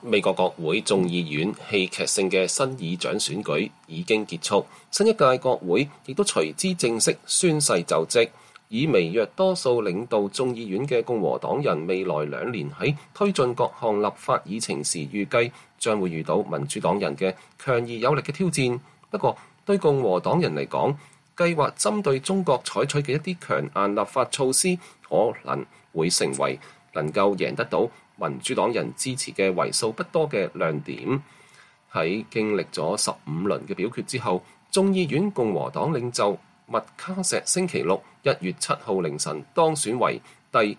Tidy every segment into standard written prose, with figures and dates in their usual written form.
美國國會眾議院戲劇性嘅新議長選舉已經結束，新一屆國會亦都隨之正式宣誓就職。以微弱多數領導眾議院嘅共和黨人，未來2年喺推進各項立法議程時，預計將會遇到民主黨人嘅強而有力嘅挑戰。不過，對共和黨人嚟講，計劃針對中國採取嘅一啲強硬立法措施，可能會成為能夠贏得到民主黨人支持嘅為數不多嘅亮點。喺經歷咗15輪嘅表決之後，眾議院共和黨領袖麥卡錫星期六1月7號凌晨當選為第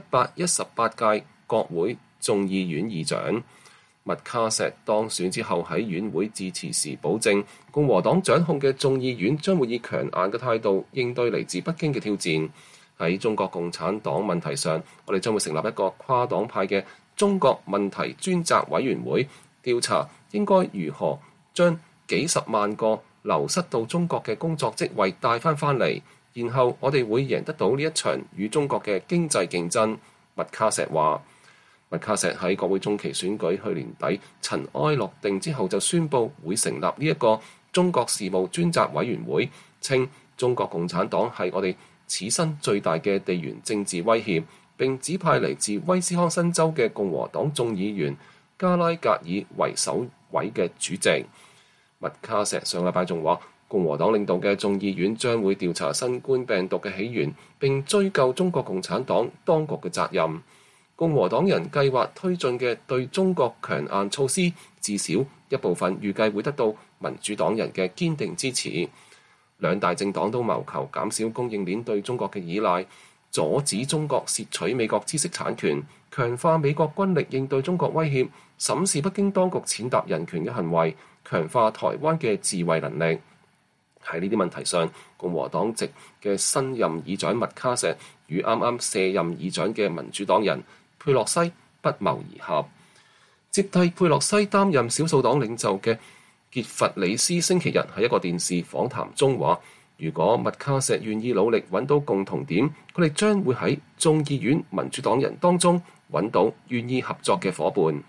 118屆國會眾議院議長。麥卡錫當選之後喺院會致辭時保證，共和黨掌控嘅眾議院將會以強硬嘅態度應對嚟自北京嘅挑戰。喺中國共產黨問題上，我哋將會成立一個跨黨派嘅中國問題專責委員會，調查應該如何將幾十萬個流失到中國嘅工作職位帶返嚟，然後我哋會贏得到呢一場與中國嘅經濟競爭。麥卡錫話。麥卡錫喺國會中期選舉去年底塵埃落定之後，就宣布會成立呢一個中國事務專責委員會，稱中國共產黨係我哋此生最大嘅地緣政治威脅，並指派嚟自威斯康辛州嘅共和黨眾議員加拉格爾為首位嘅主席。麥卡錫上禮拜仲話，共和黨領導嘅眾議院將會調查新冠病毒嘅起源，並追究中國共產黨當局嘅責任。共和黨人計劃推進嘅對中國強硬措施，至少一部分預計會得到民主黨人嘅堅定支持。兩大政黨都謀求減少供應鏈對中國嘅依賴，阻止中國竊取美國知識產權，強化美國軍力應對中國威脅，審視北京當局踐踏人權嘅行為，強化台灣嘅自衛能力。喺呢啲問題上，共和黨籍嘅新任議長麥卡錫與啱啱卸任議長嘅民主黨人佩洛西不謀而合。接替佩洛西擔任少數黨領袖嘅傑弗里斯星期日喺一個電視訪談中話，如果麥卡錫願意努力揾到共同點，佢哋將會喺眾議院民主黨人當中揾到願意合作嘅伙伴。